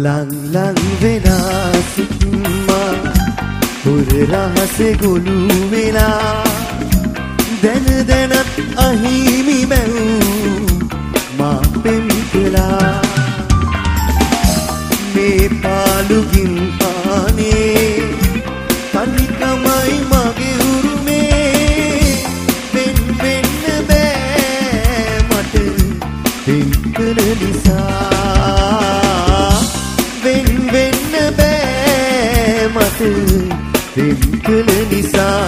ලං ලං වෙලා සිටමා පුර රහසේ ගොළු වෙලා දැන දැනත් අහිමි බැව් මා පෙම් කළා මේ පාළුගින් ආනේ තනිකමයි මගේ උරුමේ වෙන් වෙන්න බෑ මට පෙම් කළ නිසා වෙන් වෙන්න බෑ මට පෙම් කළ නිසා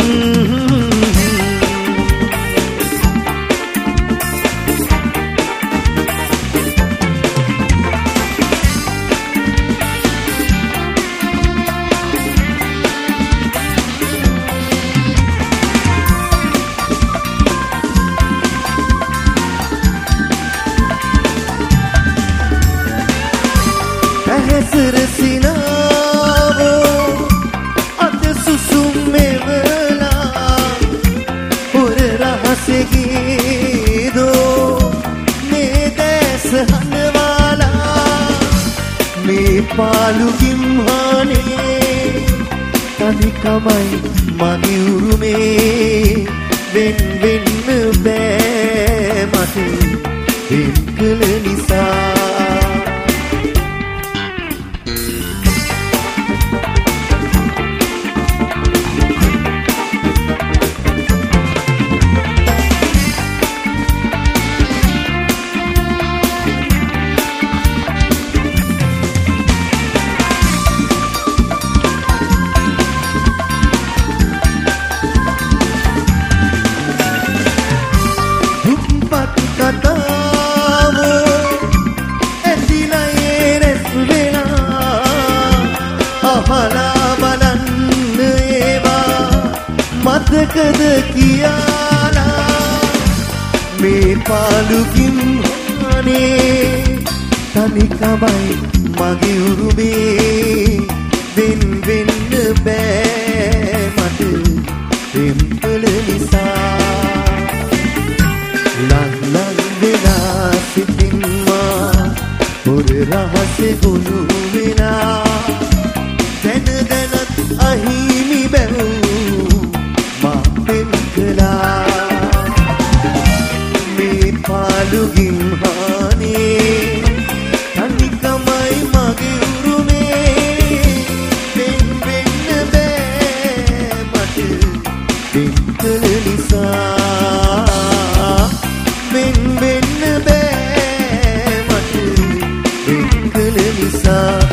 සිනාවෝ අත සුසුම් මෙවලා පුර රහසේ ගීදෝ මේ දැස හනවාලා මේ පාළුගිම් හානේ තනිකමයි මගේ උරුමේ වෙන් වෙන්න බෑ මට වෙන් කළ නිසා මතකද කියලා මේ පාළුගිම් හානේ තනිකමයි මගේ උරුමේ වෙන් වෙන්න බෑ මට පෙම් කළ නිසා ලං ලං වෙලා සිටින්මා පුර රහසේ ගොළු වෙලා දැන දැනත් අහිමි බැව් මේ පාළුගිම් හානේ තනිකමයි මගේ උරුමේ වෙන් වෙන්න බෑ මට වෙන් කළ නිසා වෙන් වෙන්න බෑ මට වෙන් කළ නිසා